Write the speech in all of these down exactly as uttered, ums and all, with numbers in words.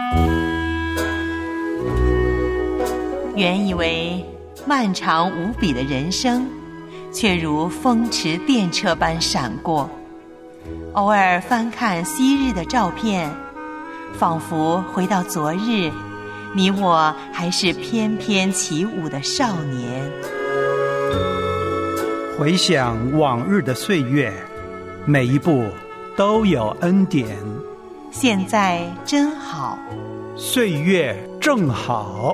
原以为漫长无比的人生，却如风驰电掣般闪过。偶尔翻看昔日的照片，仿佛回到昨日，你我还是翩翩起舞的少年。 回想往日的岁月，每一步都有恩典。 现在真好， 岁月正好。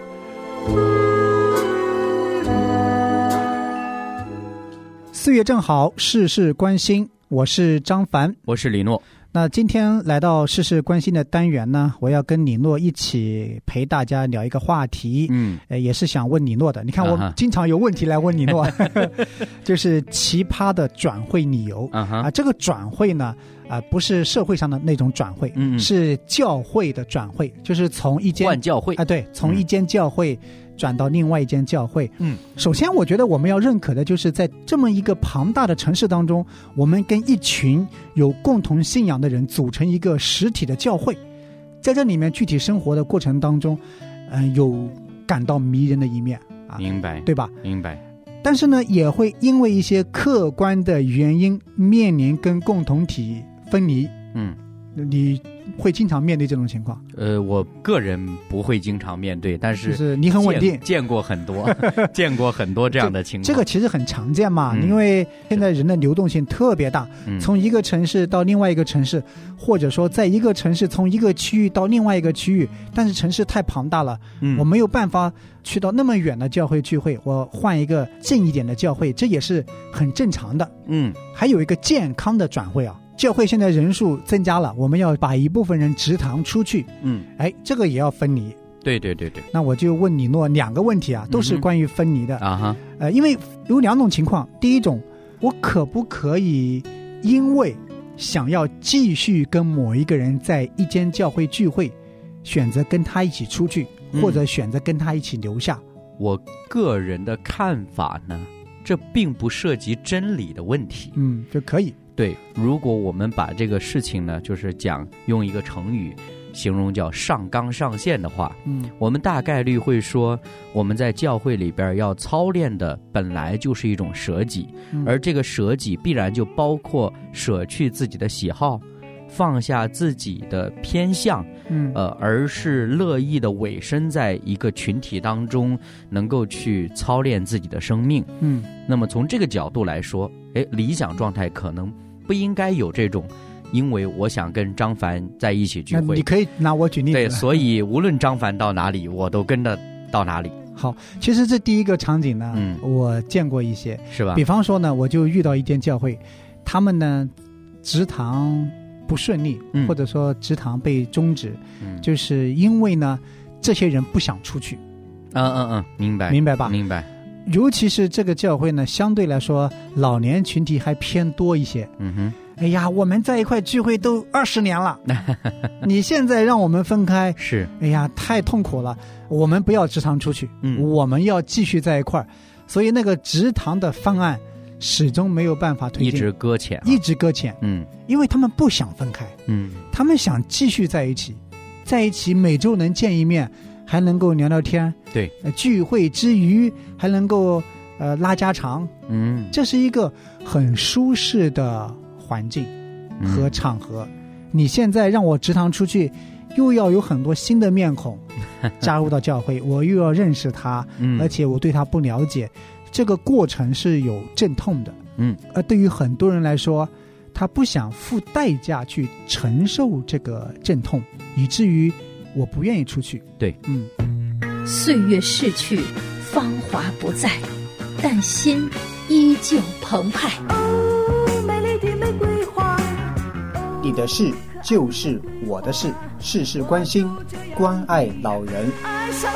四月正好，事事关心。我是张凡， 我是李诺。 那今天来到事事关心的单元呢，我要跟李诺一起陪大家聊一个话题。嗯，呃，也是想问李诺的。你看，我经常有问题来问李诺，就是奇葩的转会理由。啊, 啊，这个转会呢，啊、呃，不是社会上的那种转会，嗯，是教会的转会，就是从一间换教会啊， 对，从一间教会。嗯转到另外一间教会。嗯，首先我觉得我们要认可的就是在这么一个庞大的城市当中，我们跟一群有共同信仰的人组成一个实体的教会，在这里面具体生活的过程当中，嗯、呃，有感到迷人的一面啊， 明白， 对吧？ 明白。 但是呢，也会因为一些客观的原因面临跟共同体分离。嗯，你会经常面对这种情况？ 呃，我个人不会经常面对，但是就是你很稳定， 见过很多，见过很多这样的情况。 这个其实很常见嘛，嗯、因为现在人的流动性特别大，嗯、从一个城市到另外一个城市，或者说在一个城市从一个区域到另外一个区域，但是城市太庞大了，嗯、我没有办法去到那么远的教会聚会，我换一个近一点的教会，这也是很正常的。嗯，还有一个健康的转会啊。教会现在人数增加了，我们要把一部分人植堂出去，嗯，哎，这个也要分离。 对对对对。 那我就问李诺两个问题啊，都是关于分离的、嗯、啊哈。呃，因为有两种情况，第一种，我可不可以因为想要继续跟某一个人在一间教会聚会，选择跟他一起出去，嗯、或者选择跟他一起留下？ 我个人的看法呢，这并不涉及真理的问题。 嗯，就可以。 对，如果我们把这个事情呢，就是讲用一个成语形容叫上纲上线的话，嗯，我们大概率会说，我们在教会里边要操练的本来就是一种舍己，嗯、而这个舍己必然就包括舍去自己的喜好，放下自己的偏向，嗯，呃，而是乐意的委身在一个群体当中，能够去操练自己的生命，嗯，那么从这个角度来说，哎，理想状态可能不应该有这种，因为我想跟张凡在一起聚会， 你可以拿我举例子， 对，所以无论张凡到哪里，我都跟着到哪里。 好，其实这第一个场景呢，嗯，我见过一些， 是吧？ 比方说呢，我就遇到一间教会，他们呢植堂不顺利，嗯、或者说植堂被终止，嗯、就是因为呢这些人不想出去。 嗯嗯嗯，明白， 明白吧？ 明白。 尤其是这个教会呢，相对来说老年群体还偏多一些。嗯哼，哎呀，我们在一块聚会都二十年了，你现在让我们分开， 是， 哎呀，太痛苦了。我们不要植堂出去，嗯，我们要继续在一块儿。所以那个植堂的方案始终没有办法推进， 一直搁浅、啊， 一直搁浅。嗯，因为他们不想分开，嗯，他们想继续在一起，在一起每周能见一面。还能够聊聊天， 对、 呃，聚会之余还能够呃拉家常，嗯，这是一个很舒适的环境和场合。嗯、你现在让我植堂出去，又要有很多新的面孔加入到教会，我又要认识他，嗯、而且我对他不了解，这个过程是有阵痛的，嗯，而对于很多人来说，他不想付代价去承受这个阵痛，以至于。我不愿意出去。 对， 嗯。 岁月逝去，芳华不再，但心依旧澎湃。 哦，美丽的玫瑰花。 你的事就是我的事，事事关心，关爱老人。 爱上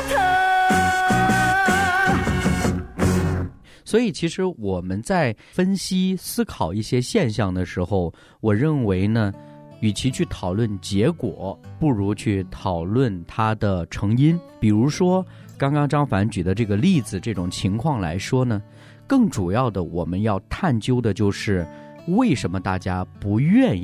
他。 所以，其实我们在分析、思考一些现象的时候，我认为呢。与其去讨论结果，不如去讨论它的成因。比如说刚刚张凡举的这个例子，这种情况来说呢，更主要的我们要探究的就是为什么大家不愿意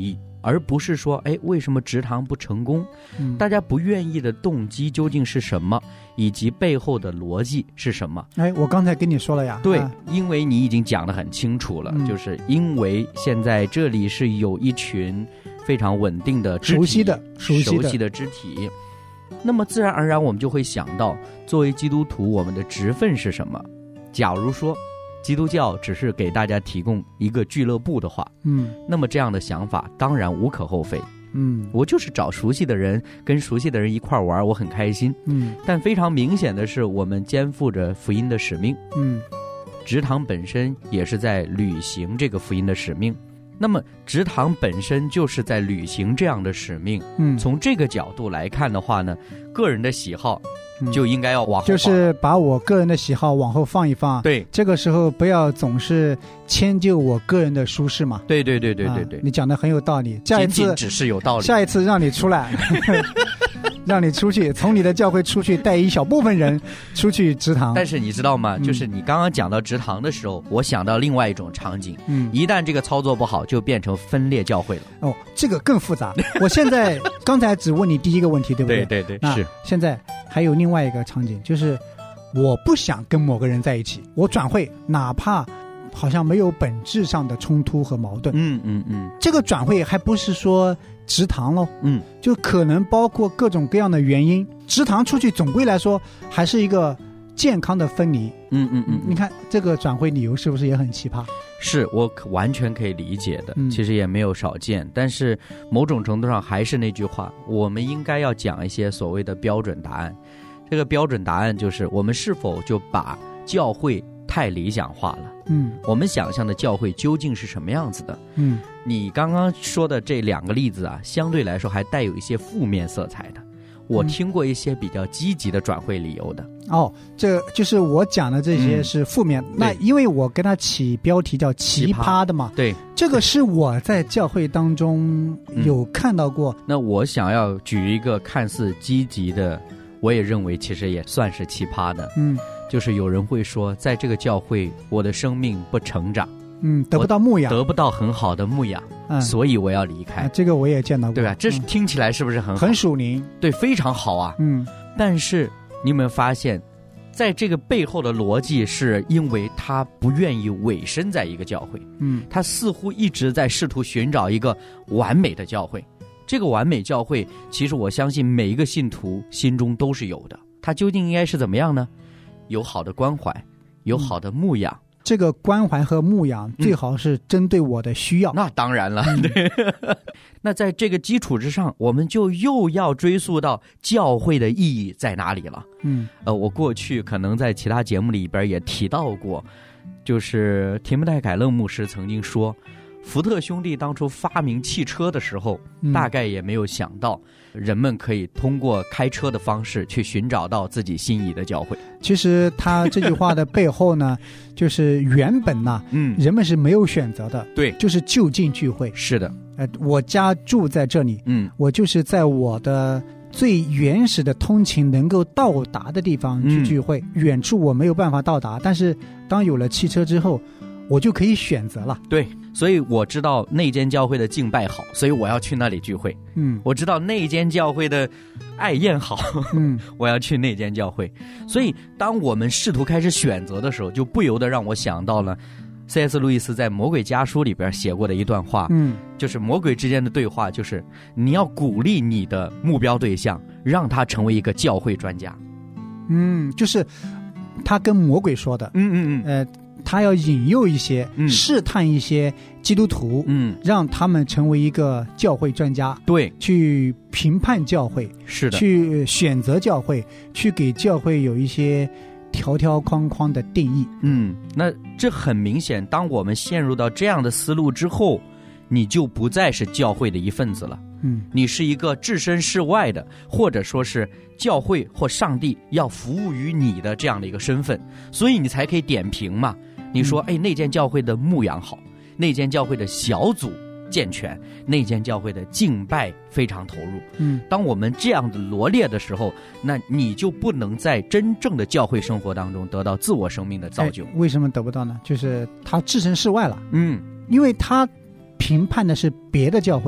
而不是说哎为什么植堂不成功、嗯、大家不愿意的动机究竟是什么，以及背后的逻辑是什么。 哎，我刚才跟你说了呀。 对、 啊、 因为你已经讲得很清楚了、嗯、就是因为现在这里是有一群非常稳定的肢体， 熟悉的熟悉的熟悉的肢体，那么自然而然我们就会想到，作为基督徒我们的职分是什么。假如说基督教只是给大家提供一个俱乐部的话，嗯，那么这样的想法当然无可厚非。嗯，我就是找熟悉的人，跟熟悉的人一块玩，我很开心。嗯，但非常明显的是，我们肩负着福音的使命。嗯，植堂本身也是在履行这个福音的使命。那么植堂本身就是在履行这样的使命。嗯，从这个角度来看的话呢，个人的喜好就应该要往后放、嗯、 就是把我个人的喜好往后放一放。 对， 这个时候不要总是迁就我个人的舒适嘛。 对对对对对对、 啊、你讲的很有道理。下一次仅仅只是有道理， 下一次让你出来让你出去，从你的教会出去，带一小部分人出去植堂。 但是你知道吗、嗯、就是你刚刚讲到植堂的时候，我想到另外一种场景。嗯，一旦这个操作不好，就变成分裂教会了。 哦，这个更复杂。我现在刚才只问你第一个问题，对不对？ 对对对，是。 现在还有另外一个场景，就是我不想跟某个人在一起，我转会，哪怕好像没有本质上的冲突和矛盾。 嗯嗯嗯， 这个转会还不是说植堂咯，嗯，就可能包括各种各样的原因。植堂出去总归来说还是一个健康的分离。嗯嗯嗯，你看这个转会理由是不是也很奇葩？ 是，我完全可以理解的、嗯、其实也没有少见。但是某种程度上还是那句话，我们应该要讲一些所谓的标准答案。这个标准答案就是我们是否就把教会太理想化了。嗯，我们想象的教会究竟是什么样子的？嗯，你刚刚说的这两个例子啊，相对来说还带有一些负面色彩的。我听过一些比较积极的转会理由的。 哦，这就是我讲的这些是负面、嗯、那因为我跟他起标题叫奇葩的嘛。 对， 这个是我在教会当中有看到过、 嗯、那我想要举一个看似积极的，我也认为其实也算是奇葩的。嗯，就是有人会说，在这个教会我的生命不成长， 嗯，得不到牧养， 得不到很好的牧养、嗯、所以我要离开、 啊、这个我也见到过， 对吧？这是听起来是不是很好、嗯、 很属灵？ 对，非常好啊。嗯，但是你有没有发现，在这个背后的逻辑是因为他不愿意委身在一个教会。嗯，他似乎一直在试图寻找一个完美的教会。这个完美教会其实我相信每一个信徒心中都是有的，他究竟应该是怎么样呢？有好的关怀，有好的牧养、嗯、 这个关怀和牧养最好是针对我的需要、 嗯、那当然了、嗯、对那在这个基础之上，我们就又要追溯到教会的意义在哪里了。嗯，呃，我过去可能在其他节目里边也提到过，就是提姆戴凯勒牧师曾经说，福特兄弟当初发明汽车的时候、嗯、大概也没有想到人们可以通过开车的方式去寻找到自己心仪的教会。 其实他这句话的背后呢就是原本呢、嗯、人们是没有选择的。 对， 就是就近聚会。 是的， 呃，我家住在这里，嗯，我就是在我的最原始的通勤能够到达的地方去聚会、嗯、远处我没有办法到达，但是当有了汽车之后我就可以选择了。 对，所以我知道那间教会的敬拜好，所以我要去那里聚会。嗯，我知道那间教会的爱宴好，嗯，我要去那间教会。所以当我们试图开始选择的时候，就不由得让我想到了 C S 路易斯在《魔鬼家书》里边写过的一段话。嗯，就是魔鬼之间的对话，就是你要鼓励你的目标对象，让他成为一个教会专家。 嗯，就是他跟魔鬼说的。嗯嗯嗯，呃。他要引诱一些、嗯、试探一些基督徒，嗯，让他们成为一个教会专家。 对， 去评判教会， 是的， 去选择教会，去给教会有一些条条框框的定义。 嗯，那这很明显，当我们陷入到这样的思路之后，你就不再是教会的一份子了。嗯，你是一个置身事外的，或者说是教会或上帝要服务于你的这样的一个身份，所以你才可以点评嘛。你说，哎，那间教会的牧养好，那间教会的小组健全，那间教会的敬拜非常投入。嗯，当我们这样的罗列的时候，那你就不能在真正的教会生活当中得到自我生命的造就。 哎，为什么得不到呢？就是他置身事外了。嗯，因为他评判的是别的教会嘛。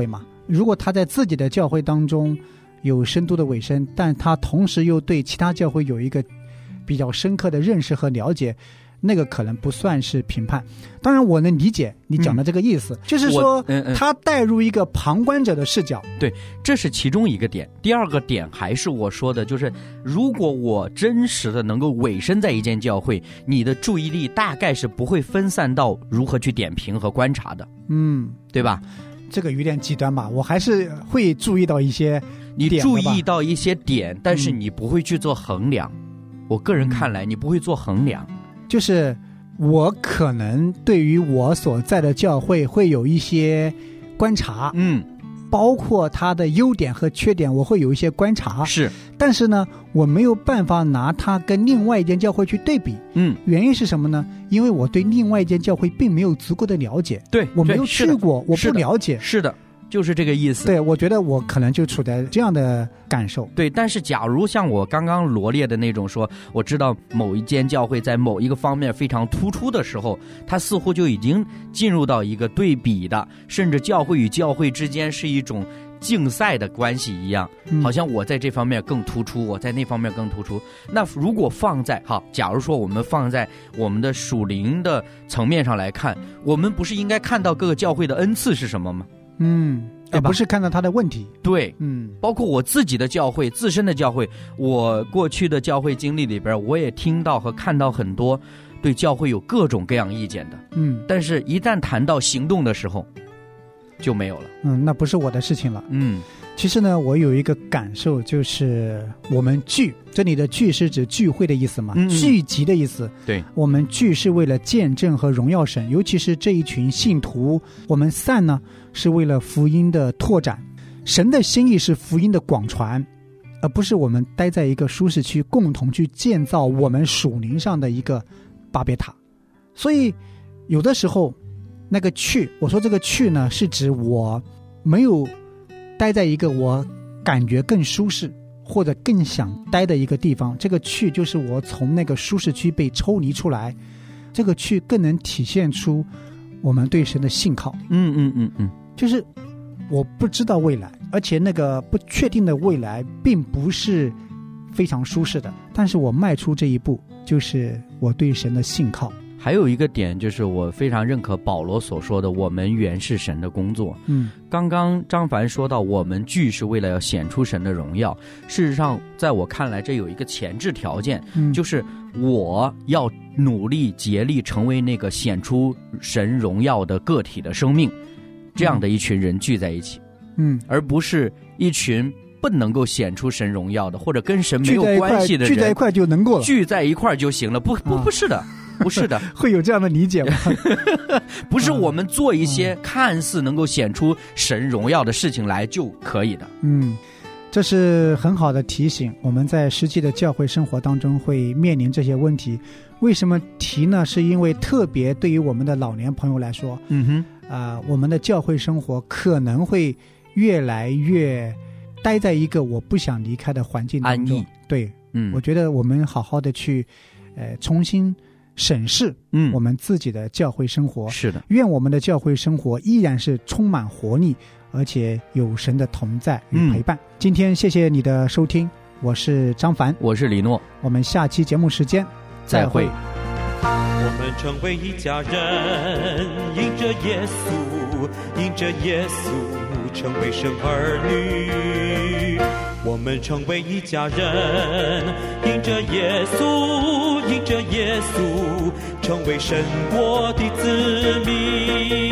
如果他在自己的教会当中有深度的委身，但他同时又对其他教会有一个比较深刻的认识和了解，那个可能不算是评判。当然我能理解你讲的这个意思、嗯、就是说、嗯嗯、他带入一个旁观者的视角。 对，这是其中一个点。第二个点还是我说的，就是如果我真实的能够委身在一间教会，你的注意力大概是不会分散到如何去点评和观察的， 嗯， 对吧？ 这个有点极端吧，我还是会注意到一些点的吧， 你注意到一些点，但是你不会去做衡量、嗯、我个人看来你不会做衡量， 就是我可能对于我所在的教会会有一些观察， 嗯， 包括它的优点和缺点我会有一些观察， 是， 但是呢我没有办法拿它跟另外一间教会去对比， 嗯， 原因是什么呢？因为我对另外一间教会并没有足够的了解， 对， 我没有去过，我不了解， 是的，就是这个意思。 对，我觉得我可能就处在这样的感受。 对，但是假如像我刚刚罗列的那种说，我知道某一间教会在某一个方面非常突出的时候，它似乎就已经进入到一个对比的，甚至教会与教会之间是一种竞赛的关系一样，好像我在这方面更突出，我在那方面更突出。那如果放在好，假如说我们放在我们的属灵的层面上来看，我们不是应该看到各个教会的恩赐是什么吗？ 嗯，而不是看到他的问题。 对， 嗯， 包括我自己的教会，自身的教会，我过去的教会经历里边，我也听到和看到很多对教会有各种各样意见的， 嗯， 但是一旦谈到行动的时候，就没有了。 嗯，那不是我的事情了。 嗯， 其实呢，我有一个感受，就是我们聚，这里的聚是指聚会的意思嘛， 嗯、 聚集的意思。 对， 我们聚是为了见证和荣耀神，尤其是这一群信徒。我们散呢，是为了福音的拓展。神的心意是福音的广传，而不是我们待在一个舒适区，共同去建造我们属灵上的一个巴别塔。所以，有的时候。那个去，我说这个去呢，是指我没有待在一个我感觉更舒适或者更想待的一个地方，这个去就是我从那个舒适区被抽离出来，这个去更能体现出我们对神的信靠。 嗯嗯嗯嗯， 就是我不知道未来，而且那个不确定的未来并不是非常舒适的，但是我迈出这一步，就是我对神的信靠。 还有一个点就是我非常认可保罗所说的，我们原是神的工作。 嗯， 刚刚张凡说到我们聚是为了要显出神的荣耀，事实上在我看来这有一个前置条件、嗯、就是我要努力竭力成为那个显出神荣耀的个体的生命，这样的一群人聚在一起， 嗯， 而不是一群不能够显出神荣耀的或者跟神没有关系的人聚在一块就能够了， 聚在一块就行了。不不不是的、啊不是的， 会有这样的理解吗？ 不是我们做一些看似能够显出神荣耀的事情来就可以的。 嗯，这是很好的提醒。我们在实际的教会生活当中会面临这些问题。为什么提呢？是因为特别对于我们的老年朋友来说， 嗯哼， 啊、呃，我们的教会生活可能会越来越待在一个我不想离开的环境当中。 安逸。 对， 嗯， 我觉得我们好好的去，呃，重新审视嗯我们自己的教会生活、 嗯、是的， 愿我们的教会生活依然是充满活力，而且有神的同在与陪伴、嗯、今天谢谢你的收听，我是张凡， 我是李诺， 我们下期节目时间再会。 我们成为一家人，因着耶稣，因着耶稣成为神儿女。我们成为一家人，因着耶稣，因着耶稣成为神国的子民。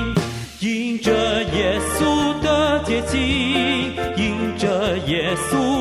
因着耶稣的洁净，因着耶稣